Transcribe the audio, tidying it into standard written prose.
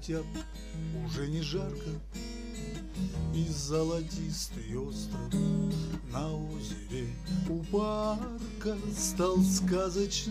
октябрь, уже не жарко, и золотистый остров на озере у парка стал сказочным.